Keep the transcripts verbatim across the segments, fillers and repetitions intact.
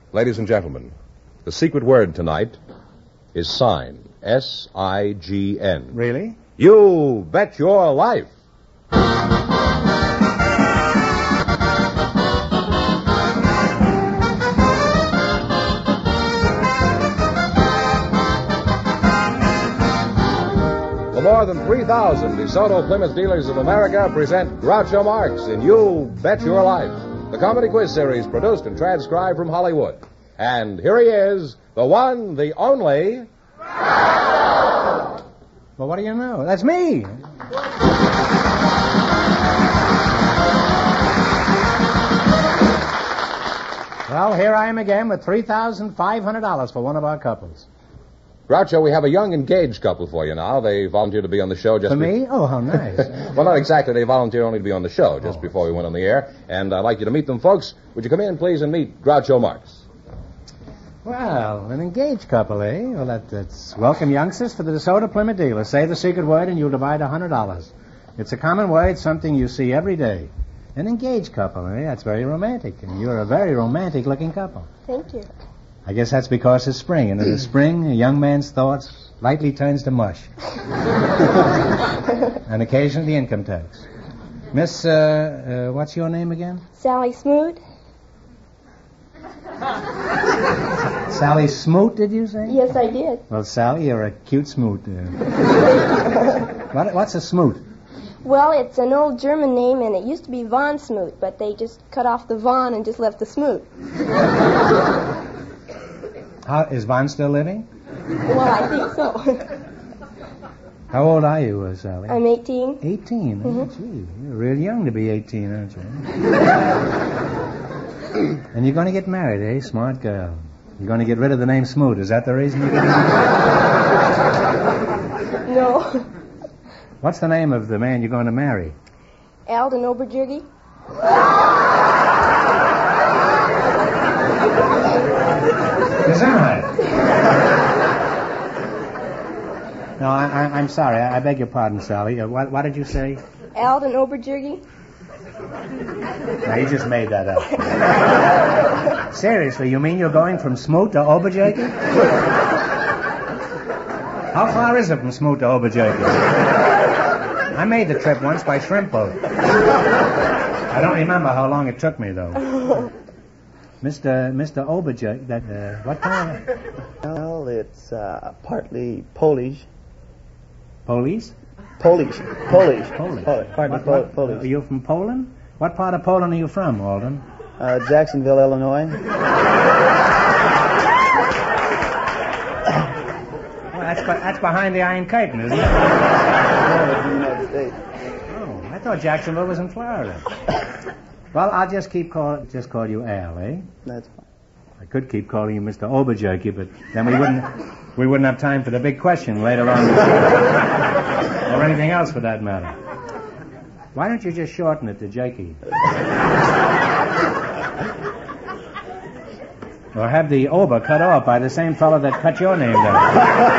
Ladies and gentlemen, the secret word tonight is sign. S I G N. Really? You bet your life. The more than three thousand DeSoto Plymouth Dealers of America present Groucho Marx in You Bet Your Life, the comedy quiz series produced and transcribed from Hollywood. And here he is, the one, the only... Well, what do you know? That's me. Well, here I am again with three thousand five hundred dollars for one of our couples. Groucho, we have a young engaged couple for you now. They volunteered to be on the show just... For be- me? Oh, how nice. Well, not exactly. They volunteered only to be on the show just Oh. before we went on the air. And I'd like you to meet them, folks. Would you come in, please, and meet Groucho Marx? Well, an engaged couple, eh? Well, that, that's welcome, youngsters, for the DeSoto Plymouth Dealer. Say the secret word and you'll divide one hundred dollars. It's a common word, something you see every day. An engaged couple, eh? That's very romantic. And you're a very romantic-looking couple. Thank you. I guess that's because it's spring. And in the spring, a young man's thoughts lightly turns to mush. And occasionally the income tax. Miss, uh, uh, what's your name again? Sally Smoot? Sally Smoot, did you say? Yes, I did. Well, Sally, you're a cute smoot. Uh, what, what's a smoot? Well, it's an old German name, and it used to be Von Smoot, but they just cut off the Von and just left the Smoot. How, is Von still living? Well, I think so. How old are you, uh, Sally? I'm eighteen. eighteen? Mm-hmm. Oh, gee, you're real young to be eighteen, aren't you? And you're going to get married, eh? Smart girl. You're going to get rid of the name Smoot. Is that the reason you're getting married? No. What's the name of the man you're going to marry? Alden Oberjurgi? Gesundheit. No, I, I, I'm sorry. I, I beg your pardon, Sally. Uh, what, what did you say? Alden Oberjurgi? No, you just made that up. Seriously, you mean you're going from Smoot to Oberjurgi? How far is it from Smoot to Oberjurgi? I made the trip once by shrimp boat. I don't remember how long it took me, though. Mister Mister Oberjurgi, that, uh, what kind of... Well, it's uh, partly Polish. Police? Polish. Polish. Polish. Polish. Partly What- po- what- Polish. Are you from Poland? What part of Poland are you from, Alden? Uh, Jacksonville, Illinois. Well, that's, be- that's behind the Iron Curtain, isn't it? Yeah, in the United States. Oh, I thought Jacksonville was in Florida. Well, I'll just keep call just call you Al, eh? That's fine. I could keep calling you Mister Oberjurgi, but then we wouldn't we wouldn't have time for the big question later on, or anything else for that matter. Why don't you just shorten it to Jakey? Or have the Ober cut off by the same fellow that cut your name down.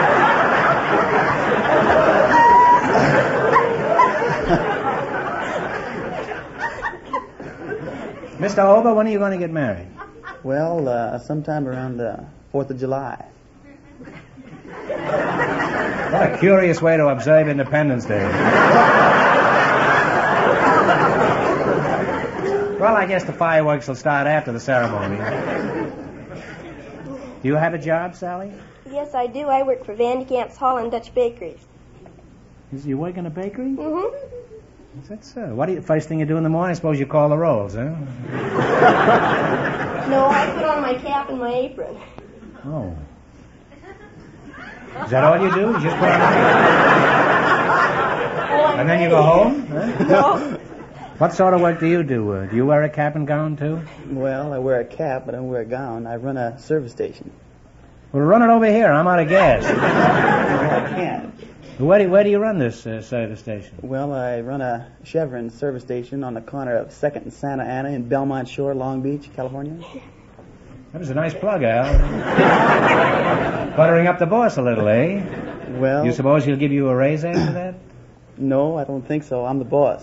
Mister Ober, when are you going to get married? Well, uh, sometime around the fourth of July. What a curious way to observe Independence Day. Well, I guess the fireworks will start after the ceremony. Do you have a job, Sally? Yes, I do. I work for Van de Kamp's Hall and Dutch Bakeries. Is you work in a bakery? Mm-hmm. Is that so? What do you, first thing you do in the morning, I suppose you call the rolls, huh? No, I put on my cap and my apron. Oh. Is that all you do? You just put on Oh, and then you go home? Huh? No. What sort of work do you do? Uh, do you wear a cap and gown, too? Well, I wear a cap, but I don't wear a gown. I run a service station. Well, run it over here. I'm out of gas. I can't. Where do, where do you run this uh, service station? Well, I run a Chevron service station on the corner of second and Santa Ana in Belmont Shore, Long Beach, California. That was a nice plug, Al. Buttering up the boss a little, eh? Well, You suppose he'll give you a raise after that? no, I don't think so. I'm the boss.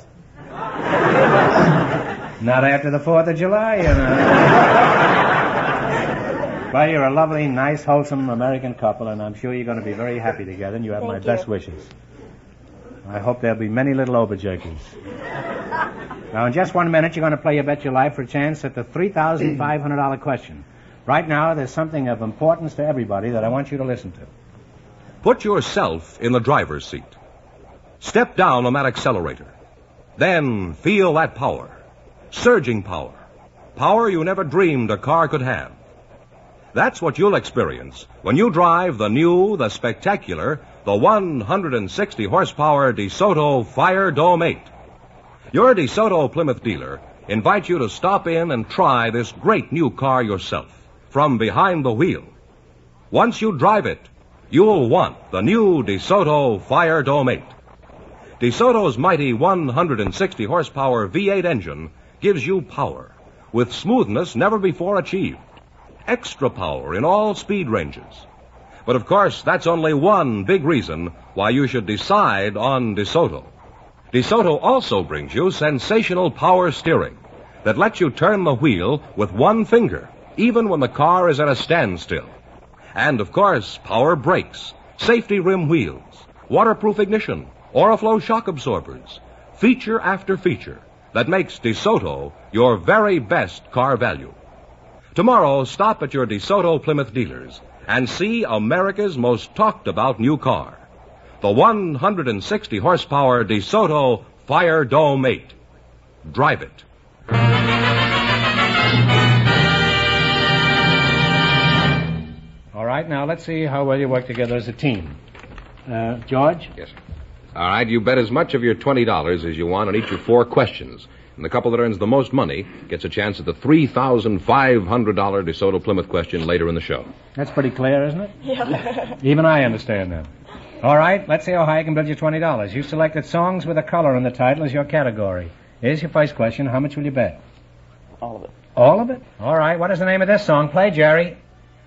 Not after the fourth of July, you know. Well, you're a lovely, nice, wholesome American couple, and I'm sure you're going to be very happy together, and you have Thank my you. best wishes. I hope there'll be many little overjakers. Now, in just one minute, you're going to play You Bet Your Life for a chance at the three thousand five hundred dollars question. Right now, there's something of importance to everybody that I want you to listen to. Put yourself in the driver's seat. Step down on that accelerator. Then feel that power. Surging power. Power you never dreamed a car could have. That's what you'll experience when you drive the new, the spectacular, the one hundred sixty horsepower DeSoto Fire Dome eight. Your DeSoto Plymouth dealer invites you to stop in and try this great new car yourself from behind the wheel. Once you drive it, you'll want the new DeSoto Fire Dome eight. DeSoto's mighty one hundred sixty horsepower V eight engine gives you power with smoothness never before achieved. Extra power in all speed ranges. But of course, that's only one big reason why you should decide on DeSoto. DeSoto also brings you sensational power steering that lets you turn the wheel with one finger, even when the car is at a standstill. And of course, power brakes, safety rim wheels, waterproof ignition, Oriflow shock absorbers, feature after feature that makes DeSoto your very best car value. Tomorrow, stop at your DeSoto Plymouth dealers and see America's most talked about new car, the one hundred sixty horsepower DeSoto Fire Dome eight. Drive it. All right, now let's see how well you work together as a team. Uh, George? Yes, sir. All right, you bet as much of your twenty dollars as you want on each of four questions. And the couple that earns the most money gets a chance at the three thousand five hundred dollars DeSoto Plymouth question later in the show. That's pretty clear, isn't it? Yeah. Even I understand that. All right, let's see how high I can build you twenty dollars. You selected songs with a color in the title as your category. Here's your first question. How much will you bet? All of it. All of it? All right, what is the name of this song? Play, Jerry.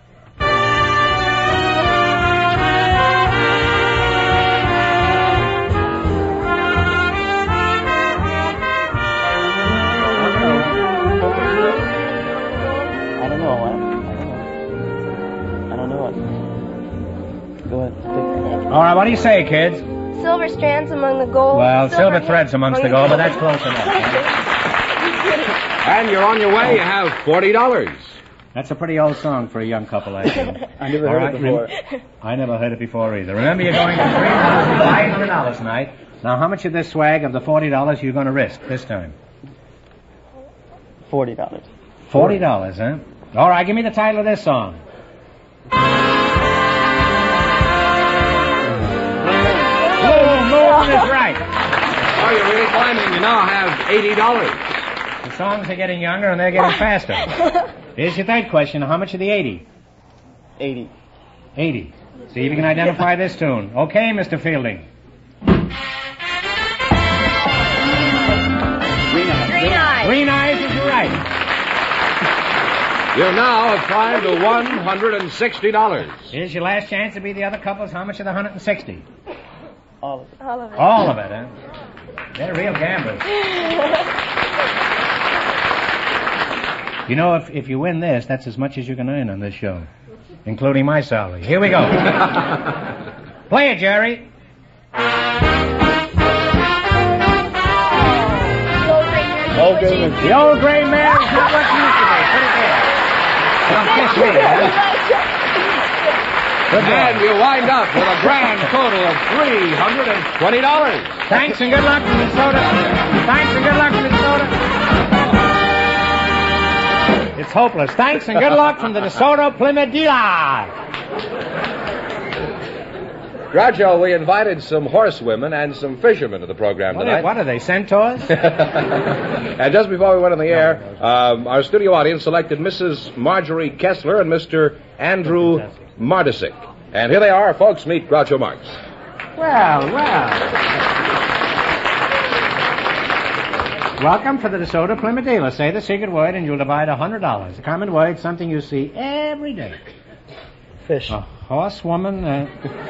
I don't know. I I don't know it. Go ahead. Take All right, what do you say, kids? Silver strands among the gold. Well, silver threads amongst the gold, but that's close enough. And you're on your way. You have forty dollars. That's a pretty old song for a young couple, I think. I never All heard right, it before. rem- I never heard it before either. Remember, you're going to three thousand five hundred dollars tonight. Now, how much of this swag of the forty dollars are you going to risk this time? Forty dollars. forty dollars, huh? All right, give me the title of this song. Moon, Moon is right. Oh, you're really climbing. You now have eighty dollars. The songs are getting younger and they're getting faster. Here's your third question. How much of the eighty? Eighty. eighty. See if you can identify this tune. Okay, Mister Fielding. Green eyes. Green eyes. Green Eyes is right. You now have climbed to one hundred sixty dollars. Here's your last chance to be the other couples. How much of the one hundred sixty? All of it. All of it. All of it, huh? They're real gamblers. You know, if, if you win this, that's as much as you can earn on this show, including my salary. Here we go. Play it, Jerry. Old gray mare. The old gray mare is not what she used to be. Put it there. Don't kiss me, huh? Good boy. And you wind up with a grand total of three hundred twenty dollars. Thanks and good luck, Minnesota. Thanks and good luck, Minnesota. It's hopeless. Thanks and good luck from the DeSoto Plymouth dealer. Groucho, we invited some horsewomen and some fishermen to the program What tonight. are, what are they, centaurs? And just before we went on the air, um, our studio audience selected Missus Marjorie Kessler and Mister Andrew Mardisick. And here they are, folks. Meet Groucho Marx. Well, well. Welcome to the DeSoto Plymouth dealer. Say the secret word and you'll divide one hundred dollars. The common word, something you see every day. Fish. A horsewoman. Uh...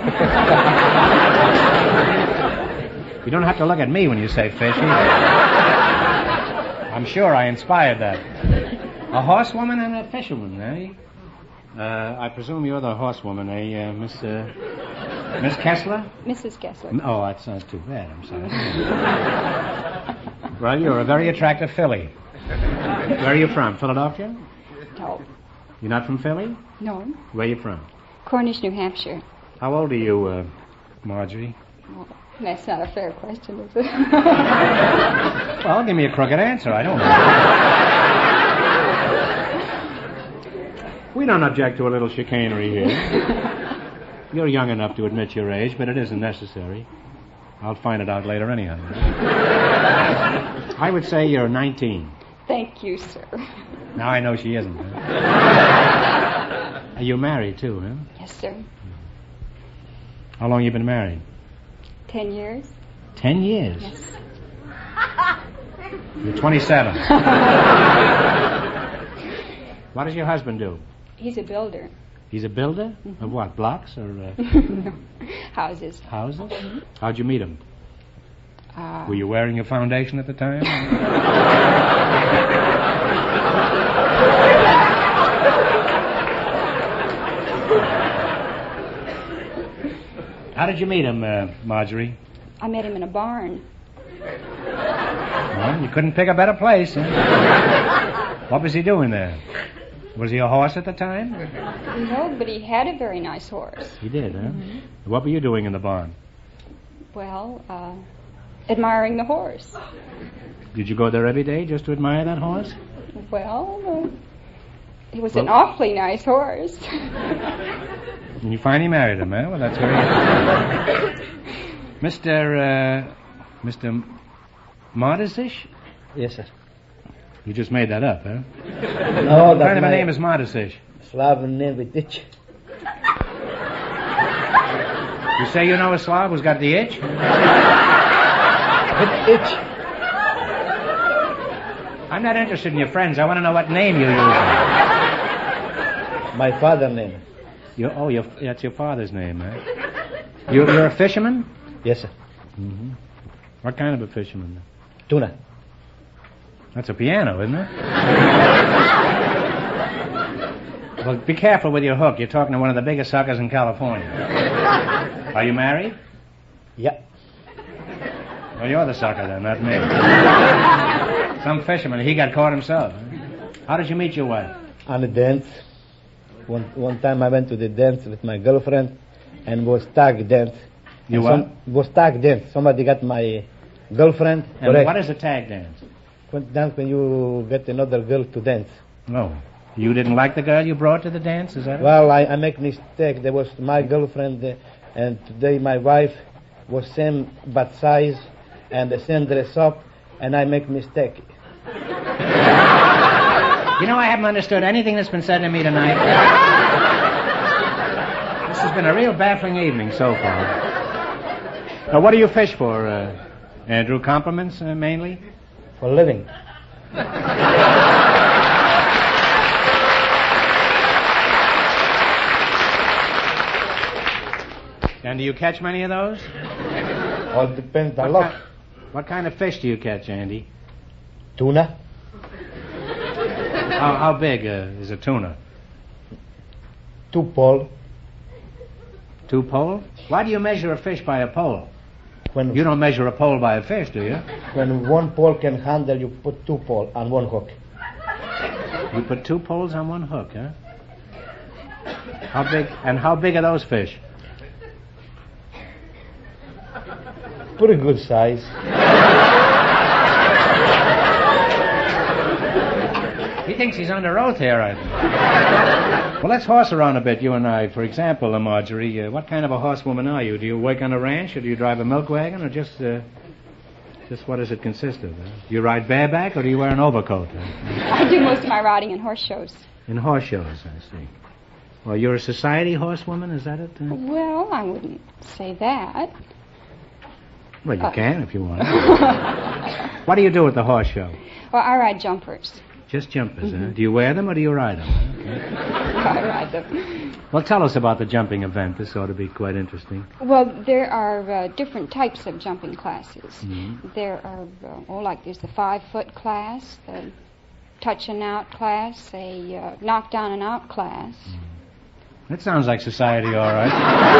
You don't have to look at me when you say fish either. I'm sure I inspired that. A horsewoman and a fisherman, eh? Uh, I presume you're the horsewoman, eh, uh, Miss, uh, Miss Kessler? Missus Kessler. Oh, that's not too bad, I'm sorry. Well, you're a very attractive filly. Where are you from, Philadelphia? No. You're not from Philly? No. Where are you from? Cornish, New Hampshire. How old are you, uh, Marjorie? Well, that's not a fair question, is it? Well, give me a crooked answer. I don't know. We don't object to a little chicanery here. You're young enough to admit your age, but it isn't necessary. I'll find it out later anyhow. I would say you're nineteen. Thank you, sir. Now I know she isn't. Huh? Are you married, too, huh? Yes, sir. How long you been married? Ten years? Ten years? Yes. You're twenty-seven. What does your husband do? He's a builder. He's a builder? Mm-hmm. Of what, blocks or uh, No. Houses. houses? Mm-hmm. How'd you meet him? Uh, Were you wearing your foundation at the time? How did you meet him, uh, Marjorie? I met him in a barn. Well, you couldn't pick a better place, huh? What was he doing there? Was he a horse at the time? No, but he had a very nice horse. He did, huh? Mm-hmm. What were you doing in the barn? Well, uh, admiring the horse. Did you go there every day just to admire that horse? Well, uh, he was Well- an awfully nice horse. And you finally married him, huh? Well, that's very good. Mister, uh, Mister Mardisish? Yes, sir. You just made that up, huh? No, What that's kind of a my name is Mardisish? Slav name with itch. You say you know a Slav who's got the itch? With itch. I'm not interested in your friends. I want to know what name you use. My father name. You, oh, your, that's your father's name, huh? You, you're a fisherman? Yes, sir. Mm-hmm. What kind of a fisherman? Tuna. That's a piano, isn't it? Well, be careful with your hook. You're talking to one of the biggest suckers in California. Are you married? Yeah. Well, you're the sucker then, not me. Some fisherman. He got caught himself. Huh? How did you meet your wife? On a dance. One one time I went to the dance with my girlfriend and was tag dance. You And what? some- was tag dance. Somebody got my girlfriend. And correct. what is a tag dance? When, dance when you get another girl to dance. No. You didn't like the girl you brought to the dance, is that it? Well, I, I make mistake. There was my girlfriend uh, and today my wife was same but size and the same dress up and I make mistake. You know, I haven't understood anything that's been said to me tonight. This has been a real baffling evening so far. Now, what do you fish for, uh, Andrew? Compliments, uh, mainly? For living. And do you catch many of those? All depends a What, lot. ki- what kind of fish do you catch, Andy? Tuna. How, how big uh, is a tuna? Two pole. Two pole? Why do you measure a fish by a pole? When You don't measure a pole by a fish, do you? when one pole can handle, you put two pole on one hook. You put two poles on one hook, huh? How big? And how big are those fish? Pretty good size. He thinks he's under oath here, I think. Well, let's horse around a bit, you and I. For example, uh, Marjorie, uh, what kind of a horsewoman are you? Do you work on a ranch, or do you drive a milk wagon, or just, uh, just what does it consist of? Uh? Do you ride bareback, or do you wear an overcoat? Uh? I do most of my riding in horse shows. In horse shows, I see. Well, you're a society horsewoman, is that it? Uh? Well, I wouldn't say that. Well, you Uh. can if you want. What do you do at the horse show? Well, I ride jumpers. Just jumpers, huh? Do you wear them, or do you ride them? Okay. I ride them. Well, tell us about the jumping event. This ought to be quite interesting. Well, there are uh, different types of jumping classes. Mhm. There are, uh, oh, like there's the five-foot class, the touch and out class, a uh, knock down and out class, That sounds like society, all right.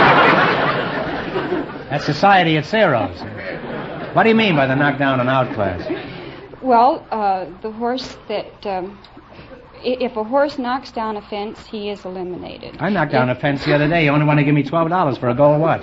That's society at zeros. What do you mean by the knockdown and out class? Well, uh, the horse that... Um, i- if a horse knocks down a fence, he is eliminated. I knocked down If- a fence the other day. You only want to give me twelve dollars for a gold watch.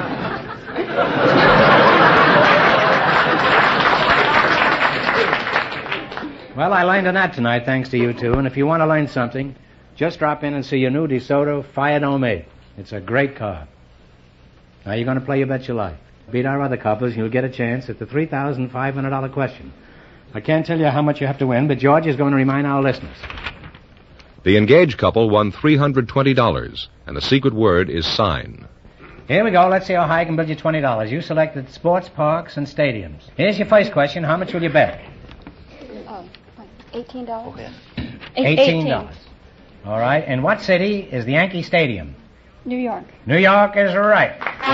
Well, I learned a lot tonight, thanks to you two. And if you want to learn something, just drop in and see your new DeSoto Fire Dome eight. It's a great car. Now you're going to play You Bet Your Life. Beat our other couples, and you'll get a chance at the three thousand five hundred dollars question. I can't tell you how much you have to win, but George is going to remind our listeners. The engaged couple won three hundred twenty dollars, and the secret word is sign. Here we go. Let's see how high I can build you twenty dollars. You selected sports parks and stadiums. Here's your first question. How much will you bet? Oh, what, eighteen dollars? Okay. eighteen dollars. All right. In what city is the Yankee Stadium? New York. New York is right.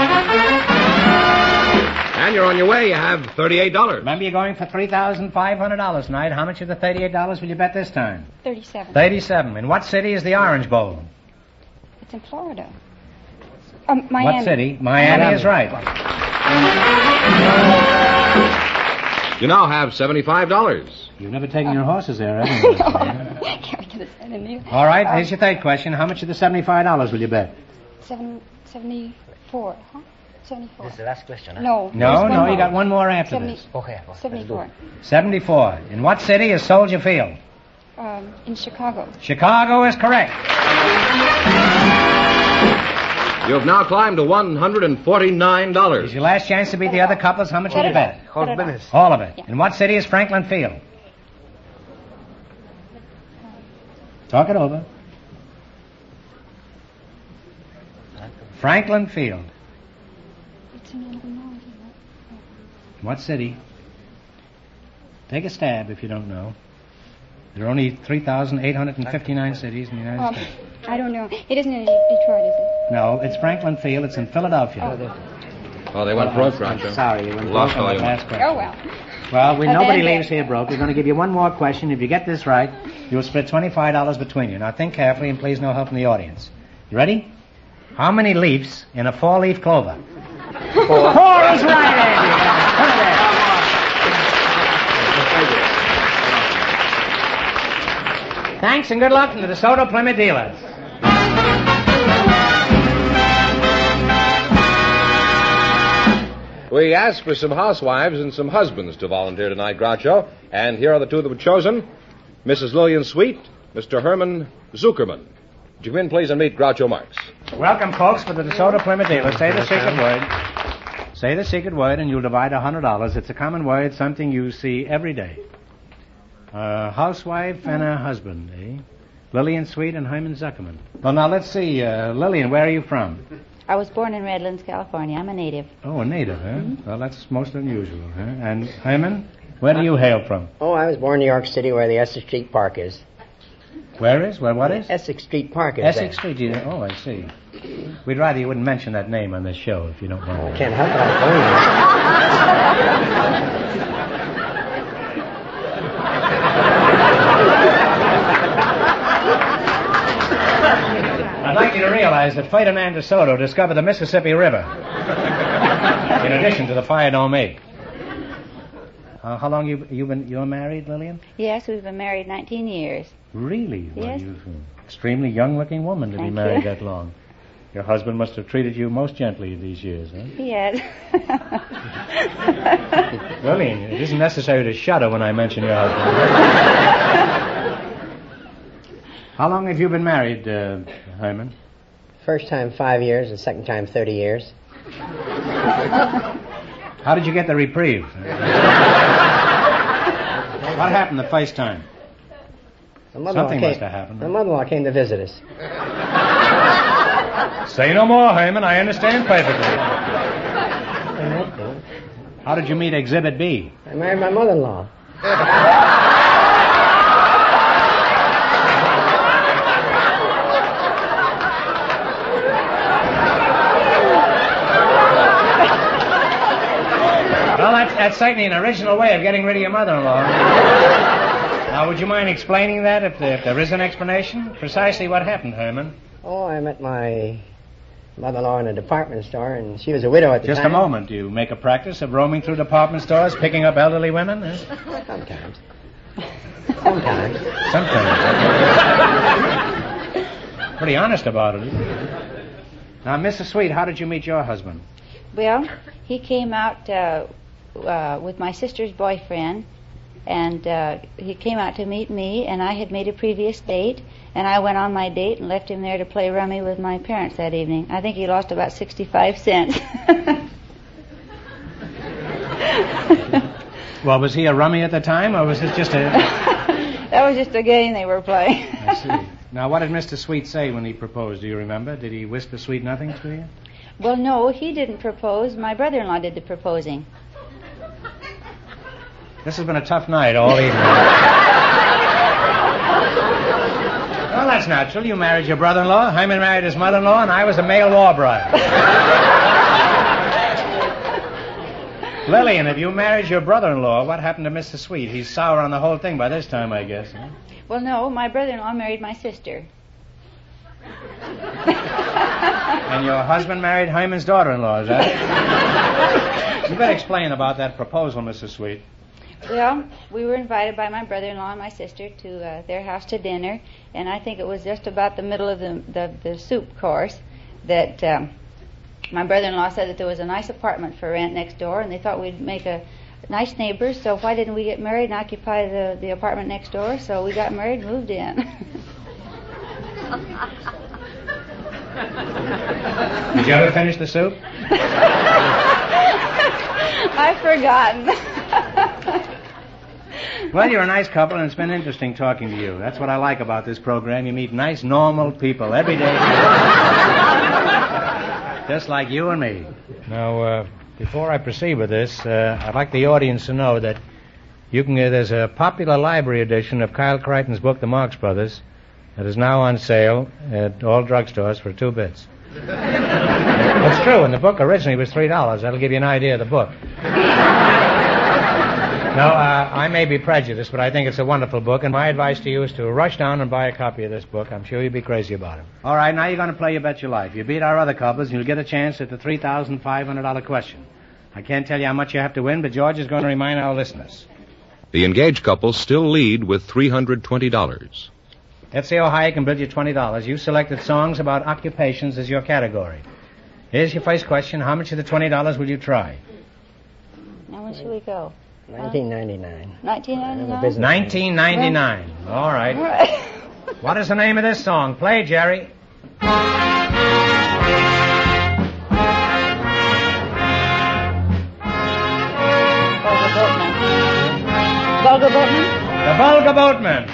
And you're on your way. You have thirty-eight dollars. Remember, you're going for three thousand five hundred dollars tonight. How much of the thirty-eight dollars will you bet this time? Thirty-seven. thirty-seven. In what city is the Orange Bowl? It's in Florida. Um, Miami. What city? Miami is right. You now have seventy-five dollars. You've never taken your horses there, haven't you? Can't we get a cent in you? All right. Here's your third question. How much of the seventy-five dollars will you bet? Seven, seventy-four, huh? Seventy-four. This is the last question, huh? No. No, there's one no. You more. got one more after Seventy- this. Okay, well, Seventy-four. seventy-four. In what city is Soldier Field? Um, in Chicago. Chicago is correct. You have now climbed to one hundred forty-nine dollars. Here's your last chance to beat the other couples. How much will you bet? Whole business. All of it. Yeah. In what city is Franklin Field? Talk it over. Franklin Field. It's in Illinois. What city? Take a stab if you don't know. There are only three thousand eight hundred fifty-nine cities in the United Um, States. I don't know. It isn't in Detroit, is it? No, it's Franklin Field. It's in Philadelphia. Oh, they went broke, Groucho. Sorry, you went Lost broke all on you the want. last question. Oh, well. Well, we, A nobody bad leaves day. here broke. We're going to give you one more question. If you get this right, you'll split twenty-five dollars between you. Now think carefully and please no help from the audience. You ready? How many leaves in a four-leaf clover? Four. Four is right, Andy. Put it there. Thanks and good luck from the DeSoto Plymouth dealers. We asked for some housewives and some husbands to volunteer tonight, Groucho. And here are the two that were chosen. Missus Lillian Sweet, Mister Herman Zuckerman. Would you come in, please, and meet Groucho Marx? Welcome, folks, for the DeSoto Plymouth dealers. Say the secret word. Say the secret word and you'll divide one hundred dollars. It's a common word, something you see every day. A housewife and a husband, eh? Lillian Sweet and Herman Zuckerman. Well, now, let's see. Uh, Lillian, where are you from? I was born in Redlands, California. I'm a native. Oh, a native, huh? Well, that's most unusual, huh? And Herman, where do you hail from? Oh, I was born in New York City where the Essex Street Park is. Where is? Where, what is? Essex Street Park is Essex there. Street. you- Oh, I see. We'd rather you wouldn't mention that name on this show, if you don't mind. I can't help it. I'm I'd like you to realize that Ferdinand DeSoto discovered the Mississippi River, in addition to the Fire Dome eight. Uh, how long you you been you're married, Lillian? Yes, we've been married nineteen years. Really? Well, Yes. you're an extremely young-looking woman to be Thank married you. that long. Your husband must have treated you most gently these years, huh? Yes. Lillian, it isn't necessary to shudder when I mention your husband. How long have you been married, uh, Herman? First time five years and second time thirty years. How did you get the reprieve? What happened the first time? The mother-in-law Something came, must have happened. The mother-in-law came to visit us. Say no more, Herman. I understand perfectly. How did you meet Exhibit B? I married my mother-in-law. Well, that's, that's certainly an original way of getting rid of your mother-in-law. Now, would you mind explaining that, if there, if there is an explanation? Precisely what happened, Herman? Oh, I met my mother-in-law in a department store, and she was a widow at the Just time. a moment. Do you make a practice of roaming through department stores, picking up elderly women? Eh? Sometimes. Sometimes. Sometimes. Pretty honest about it. Now, Missus Sweet, how did you meet your husband? Well, he came out uh, uh, with my sister's boyfriend, and uh, he came out to meet me, and I had made a previous date, and I went on my date and left him there to play rummy with my parents that evening. I think he lost about sixty-five cents. Well, was he a rummy at the time, or was this just a... That was just a game they were playing. I see. Now, what did Mister Sweet say when he proposed? Do you remember? Did he whisper sweet nothings to you? Well, no, he didn't propose. My brother-in-law did the proposing. This has been a tough night all evening. Well, that's natural. You married your brother-in-law, Hyman married his mother-in-law, and I was a male war bride. Lillian, if you married your brother-in-law, what happened to Mister Sweet? He's sour on the whole thing by this time, I guess. Huh? Well, no, my brother-in-law married my sister. And your husband married Hyman's daughter-in-law, is that it? You better explain about that proposal, Missus Sweet. Well, we were invited by my brother-in-law and my sister to uh, their house to dinner, and I think it was just about the middle of the, the, the soup course that um, my brother-in-law said that there was a nice apartment for rent next door, and they thought we'd make a nice neighbors, so why didn't we get married and occupy the, the apartment next door? So we got married and moved in. Did you ever finish the soup? I've forgotten. Well, you're a nice couple, and it's been interesting talking to you. That's what I like about this program. You meet nice, normal people every day. Just like you and me. Now, uh, before I proceed with this, uh, I'd like the audience to know that you can. Uh, there's a popular library edition of Kyle Crichton's book, The Marx Brothers, that is now on sale at all drugstores for two bits. That's true, and the book originally was three dollars. That'll give you an idea of the book. Now, uh, I may be prejudiced, but I think it's a wonderful book, and my advice to you is to rush down and buy a copy of this book. I'm sure you'll be crazy about it. All right, now you're going to play You Bet Your Life. You beat our other couples, and you'll get a chance at the three thousand five hundred dollars question. I can't tell you how much you have to win, but George is going to remind our listeners. The engaged couple still lead with three hundred twenty dollars. Let's see how high I can bid you twenty dollars. You selected songs about occupations as your category. Here's your first question. How much of the twenty dollars will you try? Now, when should we go? nineteen ninety-nine. nineteen ninety-nine? nineteen ninety-nine. All right. What is the name of this song? Play, Jerry. Volga Boatman? The Volga Boatman.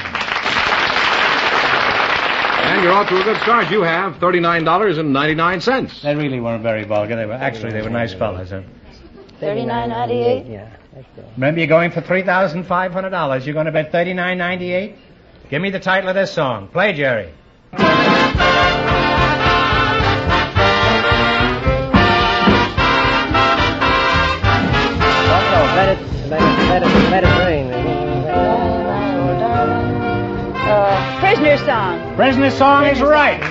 And you're off to a good start. You have thirty-nine dollars and ninety-nine cents. They really weren't very vulgar. They were actually they were nice fellas. Huh? thirty-nine ninety-eight? Yeah, that's good. Remember, you're going for three thousand five hundred dollars. You're going to bet thirty-nine ninety-eight. Give me the title of this song. Play, Jerry. Let it, let it, let it, let it rain. Uh, Prisoner's Song. Prisoner's Song is right.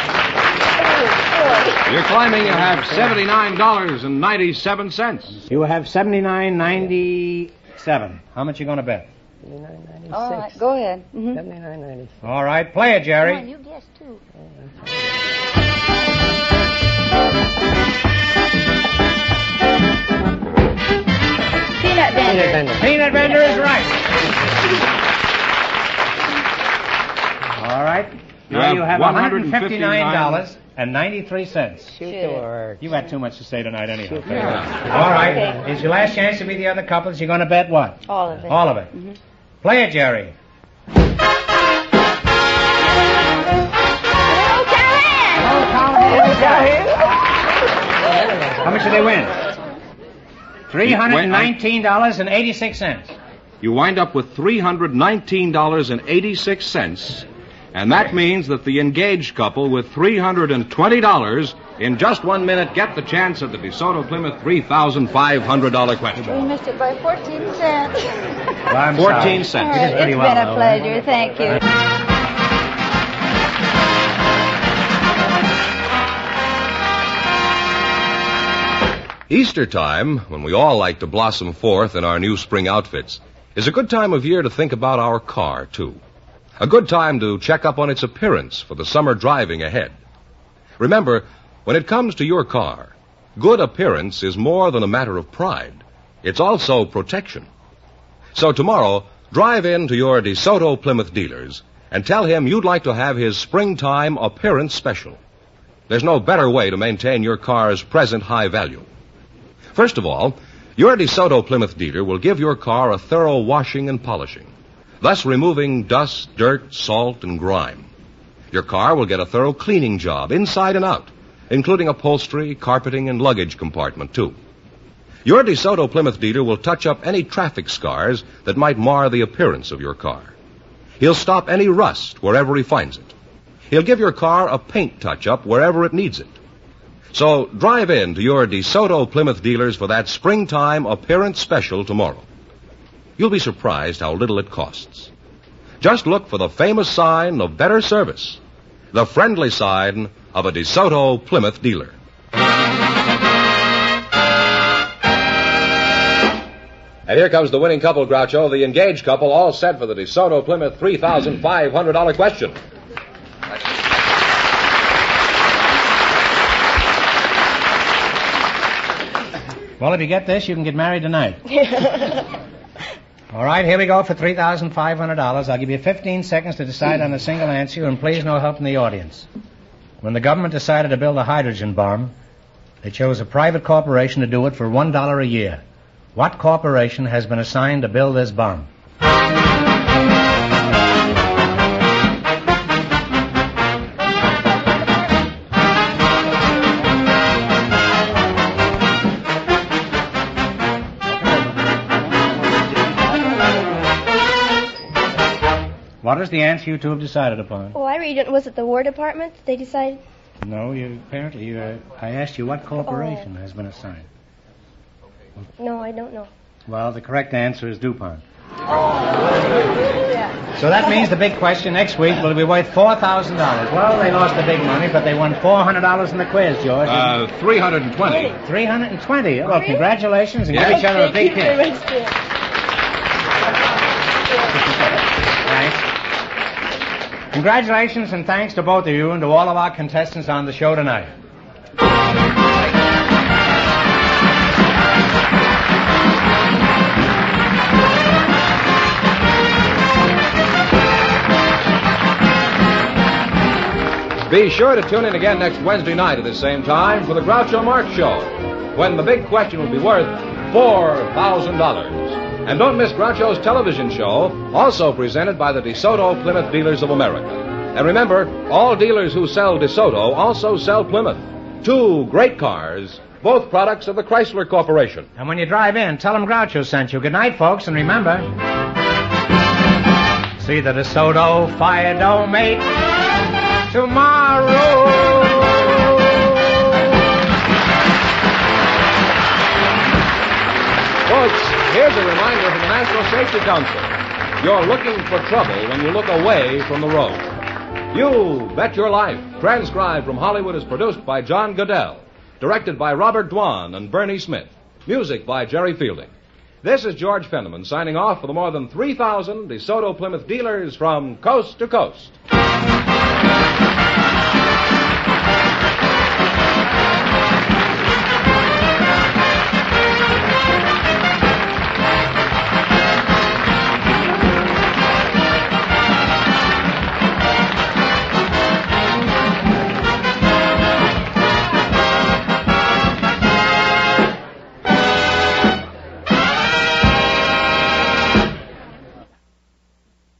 You're climbing. You have seventy-nine dollars and ninety-seven cents. You have seventy-nine ninety-seven. How much you going to bet? seventy-nine ninety-six. All right, go ahead. Mm-hmm. seventy-nine ninety-six. All right, play it, Jerry. Come on, you guess, too. Peanut Vendor. Peanut Vendor. Peanut Vendor is right. All right. Now have you have one one hundred hundred fifty-nine dollars and ninety-three cents. Shoot Sure. the word. You had too much to say tonight anyhow. Yeah. All right. Okay. It's your last chance to be the other couples. You're going to bet what? All of it. All of it. Mhm. Play it, Jerry. How much did they win? three hundred nineteen dollars and eighty-six cents. You wind up with three hundred nineteen dollars and eighty-six cents, and that means that the engaged couple with three hundred twenty dollars in just one minute get the chance at the DeSoto Plymouth three thousand five hundred dollars question. We missed it by fourteen cents. Well, I'm fourteen sorry. cents. All right, did pretty it's well, been a though. pleasure. Thank you. Easter time, when we all like to blossom forth in our new spring outfits, is a good time of year to think about our car, too. A good time to check up on its appearance for the summer driving ahead. Remember, when it comes to your car, good appearance is more than a matter of pride. It's also protection. So tomorrow, drive in to your DeSoto Plymouth dealers and tell him you'd like to have his springtime appearance special. There's no better way to maintain your car's present high value. First of all, your DeSoto Plymouth dealer will give your car a thorough washing and polishing, thus removing dust, dirt, salt, and grime. Your car will get a thorough cleaning job inside and out, including upholstery, carpeting, and luggage compartment, too. Your DeSoto Plymouth dealer will touch up any traffic scars that might mar the appearance of your car. He'll stop any rust wherever he finds it. He'll give your car a paint touch-up wherever it needs it. So drive in to your DeSoto Plymouth dealers for that springtime appearance special tomorrow. You'll be surprised how little it costs. Just look for the famous sign of better service, the friendly sign of a DeSoto Plymouth dealer. And here comes the winning couple, Groucho, the engaged couple, all set for the DeSoto Plymouth three thousand five hundred dollars question. Well, if you get this, you can get married tonight. All right, here we go for three thousand five hundred dollars. I'll give you fifteen seconds to decide on a single answer, and please no help from the audience. When the government decided to build a hydrogen bomb, they chose a private corporation to do it for one dollar a year. What corporation has been assigned to build this bomb? What is the answer you two have decided upon? Oh, I read it. Was it the War Department they decided? No, you apparently you, uh, I asked you what corporation oh. has been assigned. No, I don't know. Well, the correct answer is DuPont. Oh. Yeah. So that means the big question next week will be worth four thousand dollars. Well, they lost the big money, but they won four hundred dollars in the quiz, George. Uh, three hundred twenty. three hundred twenty. Well, really? Congratulations, and yeah. give each other a big kiss. Thank you very much, dear. Thanks. Congratulations and thanks to both of you and to all of our contestants on the show tonight. Be sure to tune in again next Wednesday night at the same time for the Groucho Marx Show, when the big question will be worth four thousand dollars. And don't miss Groucho's television show, also presented by the DeSoto Plymouth Dealers of America. And remember, all dealers who sell DeSoto also sell Plymouth. Two great cars, both products of the Chrysler Corporation. And when you drive in, tell them Groucho sent you. Good night, folks, and remember, see the DeSoto fire don't make tomorrow. Folks, here's a reminder from the National Safety Council. You're looking for trouble when you look away from the road. You Bet Your Life, transcribed from Hollywood, is produced by John Goodell, directed by Robert Dwan and Bernie Smith, music by Jerry Fielding. This is George Fenneman signing off for the more than three thousand DeSoto Plymouth dealers from coast to coast.